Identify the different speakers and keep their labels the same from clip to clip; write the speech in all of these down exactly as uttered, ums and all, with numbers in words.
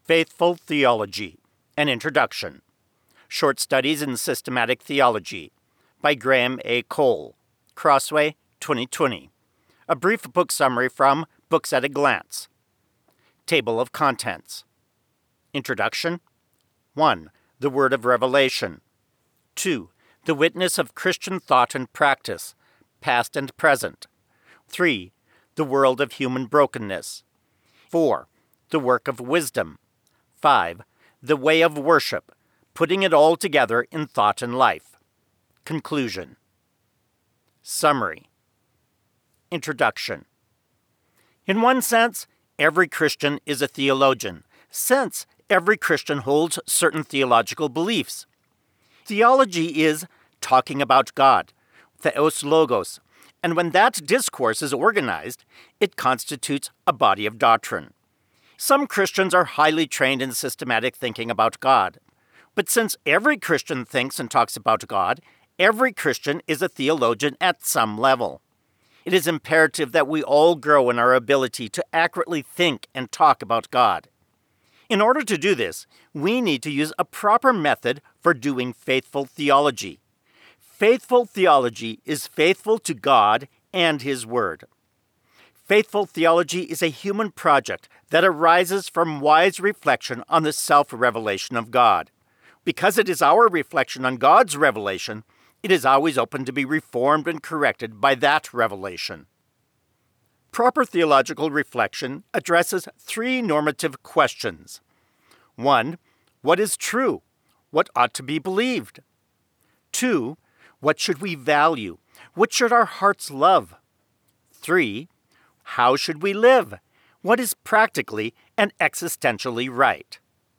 Speaker 1: Faithful Theology, An Introduction. Short Studies in Systematic Theology by Graham A. Cole, Crossway, twenty twenty. A brief book summary from Books at a Glance. Table of Contents. Introduction. one. The Word of Revelation. two. The Witness of Christian Thought and Practice, Past and Present. three. The World of Human Brokenness. four. The Work of Wisdom. five. The Way of Worship, Putting it All Together in Thought and Life. Conclusion. Summary. Introduction. In one sense, every Christian is a theologian, since every Christian holds certain theological beliefs. Theology is talking about God, theos logos, and when that discourse is organized, it constitutes a body of doctrine. Some Christians are highly trained in systematic thinking about God. But since every Christian thinks and talks about God, every Christian is a theologian at some level. It is imperative that we all grow in our ability to accurately think and talk about God. In order to do this, we need to use a proper method for doing faithful theology. Faithful theology is faithful to God and His Word. Faithful theology is a human project that arises from wise reflection on the self-revelation of God. Because it is our reflection on God's revelation, it is always open to be reformed and corrected by that revelation. Proper theological reflection addresses three normative questions. one. What is true? What ought to be believed? two. What should we value? What should our hearts love? three. How should we live? What is practically and existentially right?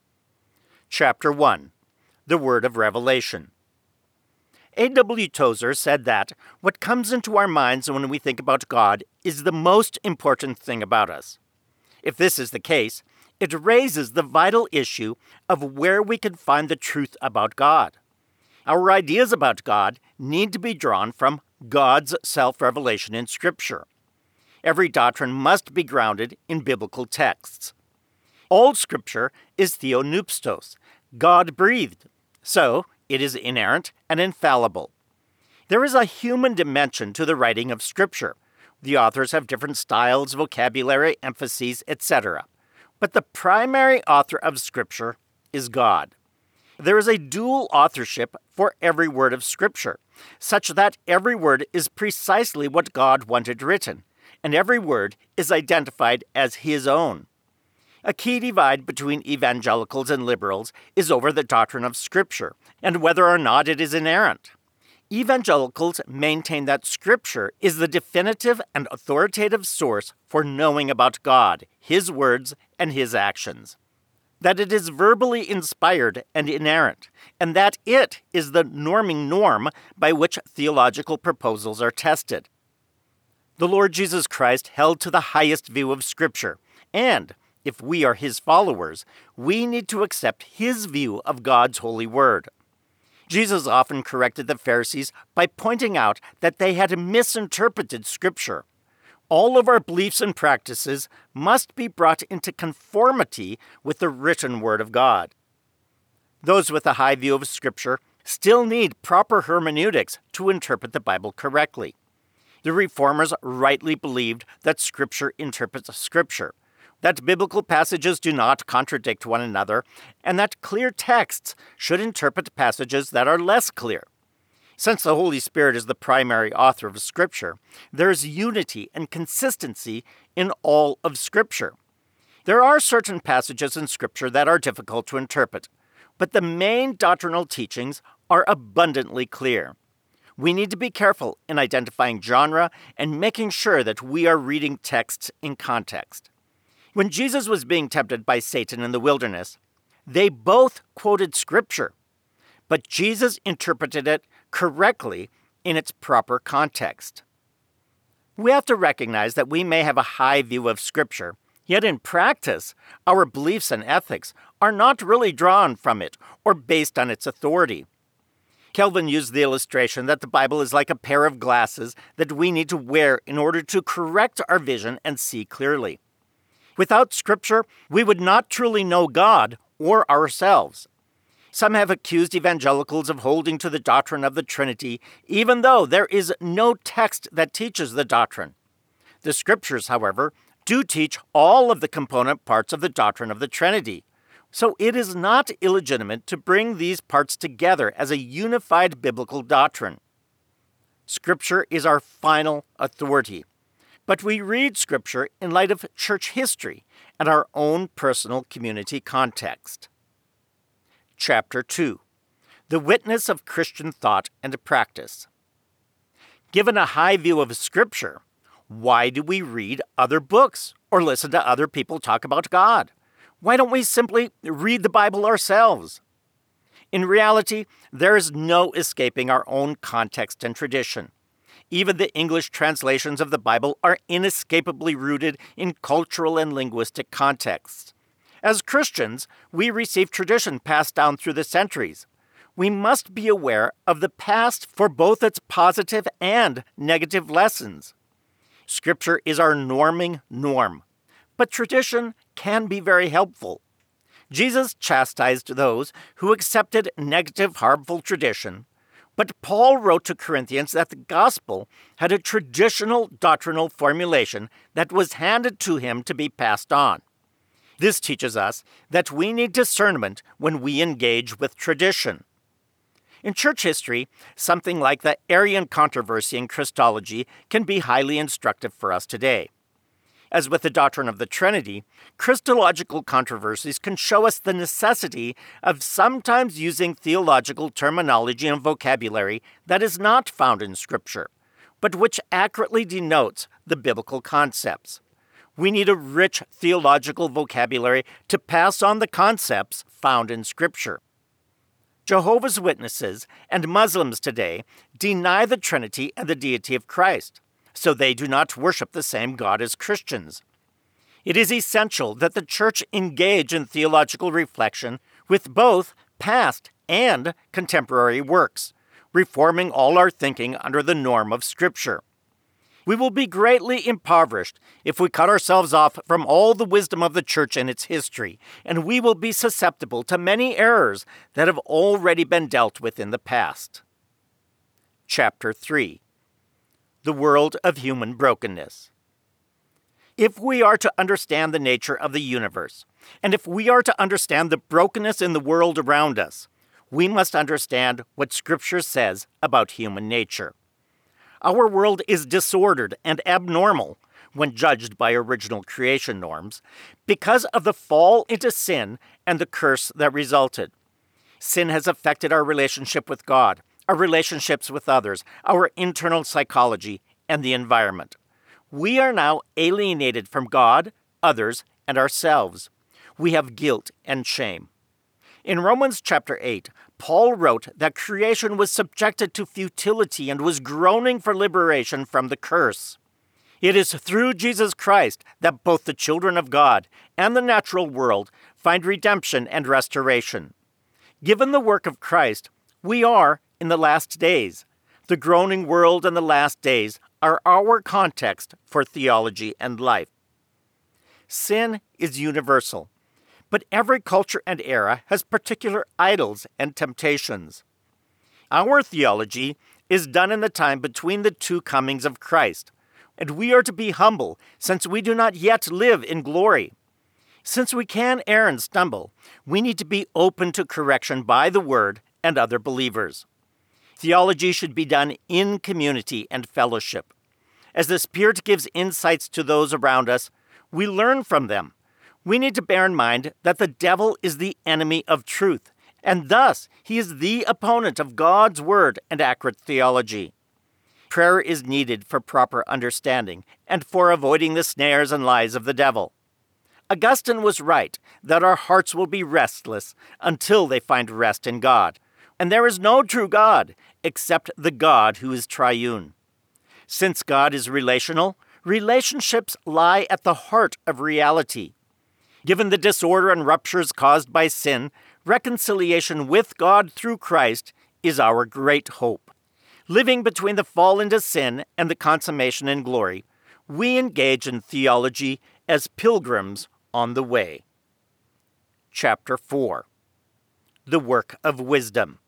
Speaker 1: Chapter one. The Word of Revelation. A W Tozer said that what comes into our minds when we think about God is the most important thing about us. If this is the case, it raises the vital issue of where we can find the truth about God. Our ideas about God need to be drawn from God's self-revelation in Scripture. Every doctrine must be grounded in biblical texts. All Scripture is theopneustos, God-breathed, so it is inerrant and infallible. There is a human dimension to the writing of Scripture. The authors have different styles, vocabulary, emphases, et cetera. But the primary author of Scripture is God. There is a dual authorship for every word of Scripture, such that every word is precisely what God wanted written, and every word is identified as His own. A key divide between evangelicals and liberals is over the doctrine of Scripture and whether or not it is inerrant. Evangelicals maintain that Scripture is the definitive and authoritative source for knowing about God, His words, and His actions. That it is verbally inspired and inerrant, and that it is the norming norm by which theological proposals are tested. The Lord Jesus Christ held to the highest view of Scripture, and if we are His followers, we need to accept His view of God's holy word. Jesus often corrected the Pharisees by pointing out that they had misinterpreted Scripture. All of our beliefs and practices must be brought into conformity with the written word of God. Those with a high view of Scripture still need proper hermeneutics to interpret the Bible correctly. The Reformers rightly believed that Scripture interprets Scripture, that biblical passages do not contradict one another, and that clear texts should interpret passages that are less clear. Since the Holy Spirit is the primary author of Scripture, there is unity and consistency in all of Scripture. There are certain passages in Scripture that are difficult to interpret, but the main doctrinal teachings are abundantly clear. We need to be careful in identifying genre and making sure that we are reading texts in context. When Jesus was being tempted by Satan in the wilderness, they both quoted Scripture, but Jesus interpreted it correctly in its proper context. We have to recognize that we may have a high view of Scripture, yet in practice, our beliefs and ethics are not really drawn from it or based on its authority. Calvin used the illustration that the Bible is like a pair of glasses that we need to wear in order to correct our vision and see clearly. Without Scripture, we would not truly know God or ourselves. Some have accused evangelicals of holding to the doctrine of the Trinity, even though there is no text that teaches the doctrine. The Scriptures, however, do teach all of the component parts of the doctrine of the Trinity, so it is not illegitimate to bring these parts together as a unified biblical doctrine. Scripture is our final authority, but we read Scripture in light of church history and our own personal community context. Chapter two. The Witness of Christian Thought and Practice. Given a high view of Scripture, why do we read other books or listen to other people talk about God? Why don't we simply read the Bible ourselves? In reality, there is no escaping our own context and tradition. Even the English translations of the Bible are inescapably rooted in cultural and linguistic contexts. As Christians, we receive tradition passed down through the centuries. We must be aware of the past for both its positive and negative lessons. Scripture is our norming norm, but tradition can be very helpful. Jesus chastised those who accepted negative, harmful tradition, but Paul wrote to Corinthians that the gospel had a traditional doctrinal formulation that was handed to him to be passed on. This teaches us that we need discernment when we engage with tradition. In church history, something like the Arian controversy in Christology can be highly instructive for us today. As with the doctrine of the Trinity, Christological controversies can show us the necessity of sometimes using theological terminology and vocabulary that is not found in Scripture, but which accurately denotes the biblical concepts. We need a rich theological vocabulary to pass on the concepts found in Scripture. Jehovah's Witnesses and Muslims today deny the Trinity and the deity of Christ, so they do not worship the same God as Christians. It is essential that the church engage in theological reflection with both past and contemporary works, reforming all our thinking under the norm of Scripture. We will be greatly impoverished if we cut ourselves off from all the wisdom of the church and its history, and we will be susceptible to many errors that have already been dealt with in the past. Chapter three. The World of Human Brokenness. If we are to understand the nature of the universe, and if we are to understand the brokenness in the world around us, we must understand what Scripture says about human nature. Our world is disordered and abnormal when judged by original creation norms because of the fall into sin and the curse that resulted. Sin has affected our relationship with God, our relationships with others, our internal psychology, and the environment. We are now alienated from God, others, and ourselves. We have guilt and shame. In Romans chapter eight, Paul wrote that creation was subjected to futility and was groaning for liberation from the curse. It is through Jesus Christ that both the children of God and the natural world find redemption and restoration. Given the work of Christ, we are in the last days. The groaning world and the last days are our context for theology and life. Sin is universal, but every culture and era has particular idols and temptations. Our theology is done in the time between the two comings of Christ, and we are to be humble since we do not yet live in glory. Since we can err and stumble, we need to be open to correction by the Word and other believers. Theology should be done in community and fellowship. As the Spirit gives insights to those around us, we learn from them. We need to bear in mind that the devil is the enemy of truth, and thus he is the opponent of God's Word and accurate theology. Prayer is needed for proper understanding and for avoiding the snares and lies of the devil. Augustine was right that our hearts will be restless until they find rest in God, and there is no true God except the God who is triune. Since God is relational, relationships lie at the heart of reality. Given the disorder and ruptures caused by sin, reconciliation with God through Christ is our great hope. Living between the fall into sin and the consummation in glory, we engage in theology as pilgrims on the way. Chapter four. The Work of Wisdom.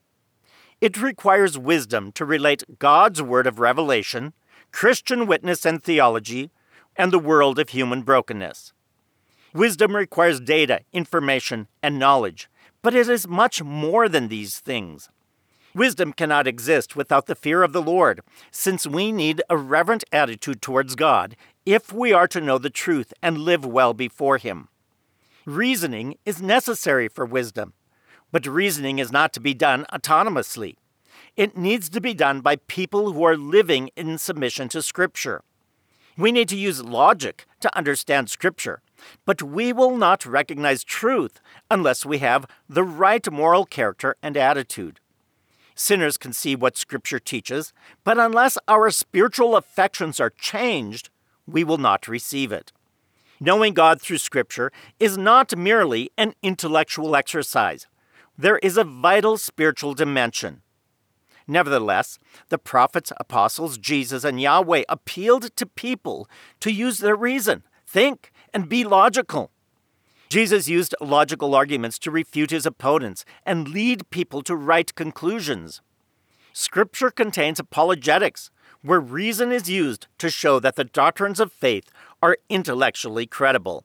Speaker 1: It requires wisdom to relate God's word of revelation, Christian witness and theology, and the world of human brokenness. Wisdom requires data, information, and knowledge, but it is much more than these things. Wisdom cannot exist without the fear of the Lord, since we need a reverent attitude towards God if we are to know the truth and live well before Him. Reasoning is necessary for wisdom, but reasoning is not to be done autonomously. It needs to be done by people who are living in submission to Scripture. We need to use logic to understand Scripture, but we will not recognize truth unless we have the right moral character and attitude. Sinners can see what Scripture teaches, but unless our spiritual affections are changed, we will not receive it. Knowing God through Scripture is not merely an intellectual exercise. There is a vital spiritual dimension. Nevertheless, the prophets, apostles, Jesus, and Yahweh appealed to people to use their reason, think, and be logical. Jesus used logical arguments to refute his opponents and lead people to right conclusions. Scripture contains apologetics, where reason is used to show that the doctrines of faith are intellectually credible.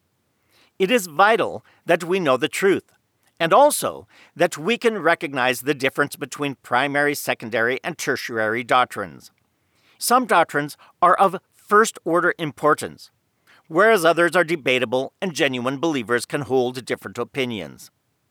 Speaker 1: It is vital that we know the truth, and also that we can recognize the difference between primary, secondary, and tertiary doctrines. Some doctrines are of first-order importance, whereas others are debatable and genuine believers can hold different opinions.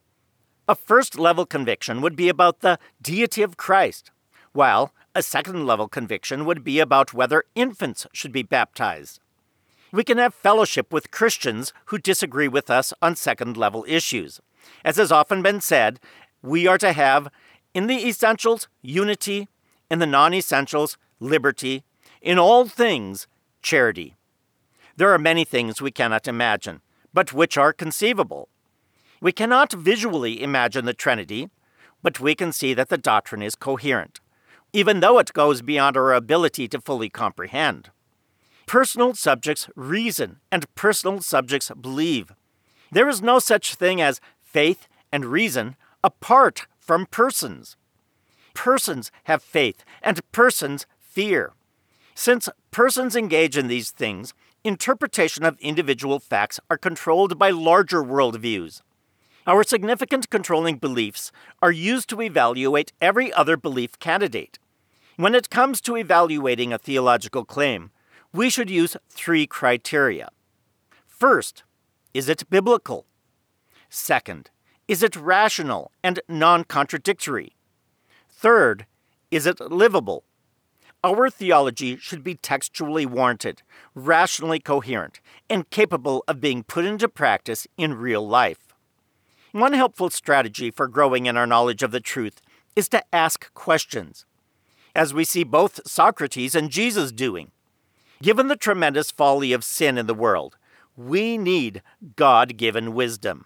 Speaker 1: A first-level conviction would be about the deity of Christ, while a second-level conviction would be about whether infants should be baptized. We can have fellowship with Christians who disagree with us on second-level issues. As has often been said, we are to have, in the essentials, unity, in the non-essentials, liberty, in all things, charity. There are many things we cannot imagine, but which are conceivable. We cannot visually imagine the Trinity, but we can see that the doctrine is coherent, even though it goes beyond our ability to fully comprehend. Personal subjects reason, and personal subjects believe. There is no such thing as faith and reason apart from persons. Persons have faith, and persons fear. Since persons engage in these things, interpretation of individual facts are controlled by larger worldviews. Our significant controlling beliefs are used to evaluate every other belief candidate. When it comes to evaluating a theological claim, we should use three criteria. First, is it biblical? Second, is it rational and non-contradictory? Third, is it livable? Our theology should be textually warranted, rationally coherent, and capable of being put into practice in real life. One helpful strategy for growing in our knowledge of the truth is to ask questions, as we see both Socrates and Jesus doing. Given the tremendous folly of sin in the world, we need God-given wisdom.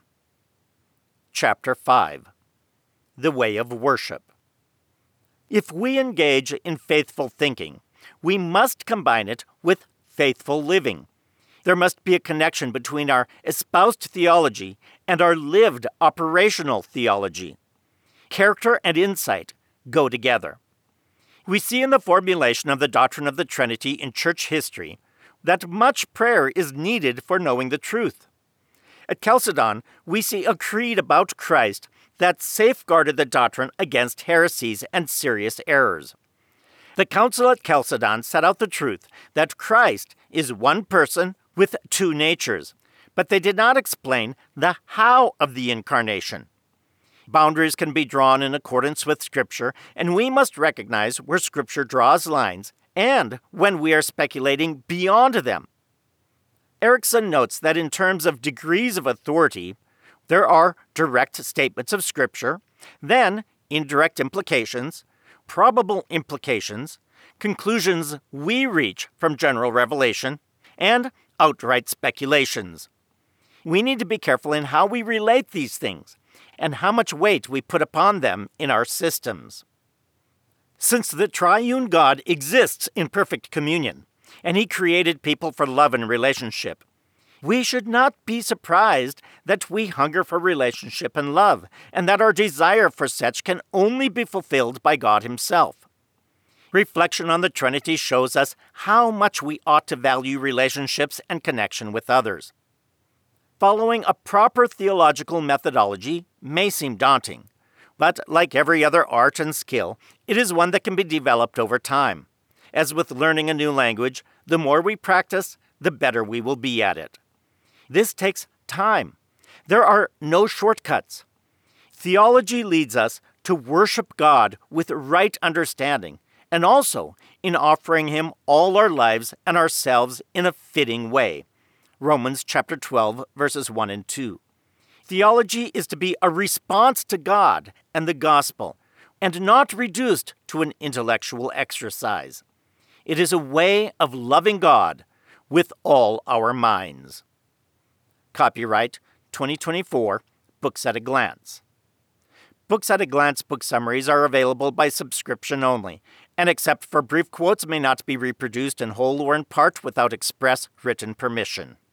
Speaker 1: Chapter five. The Way of Worship. If we engage in faithful thinking, we must combine it with faithful living. There must be a connection between our espoused theology and our lived operational theology. Character and insight go together. We see in the formulation of the doctrine of the Trinity in church history that much prayer is needed for knowing the truth. At Chalcedon, we see a creed about Christ that safeguarded the doctrine against heresies and serious errors. The council at Chalcedon set out the truth that Christ is one person with two natures, but they did not explain the how of the incarnation. Boundaries can be drawn in accordance with Scripture, and we must recognize where Scripture draws lines and when we are speculating beyond them. Erickson notes that in terms of degrees of authority, there are direct statements of Scripture, then indirect implications, probable implications, conclusions we reach from general revelation, and outright speculations. We need to be careful in how we relate these things and how much weight we put upon them in our systems. Since the triune God exists in perfect communion, and He created people for love and relationship, We should not be surprised that we hunger for relationship and love, and that our desire for such can only be fulfilled by God Himself. Reflection on the Trinity shows us how much we ought to value relationships and connection with others. Following a proper theological methodology may seem daunting, but like every other art and skill, it is one that can be developed over time. As with learning a new language, the more we practice, the better we will be at it. This takes time. There are no shortcuts. Theology leads us to worship God with right understanding, and also in offering Him all our lives and ourselves in a fitting way. Romans chapter twelve, verses one and two. Theology is to be a response to God and the gospel, and not reduced to an intellectual exercise. It is a way of loving God with all our minds. Copyright twenty twenty-four, Books at a Glance. Books at a Glance book summaries are available by subscription only, and except for brief quotes may not be reproduced in whole or in part without express written permission.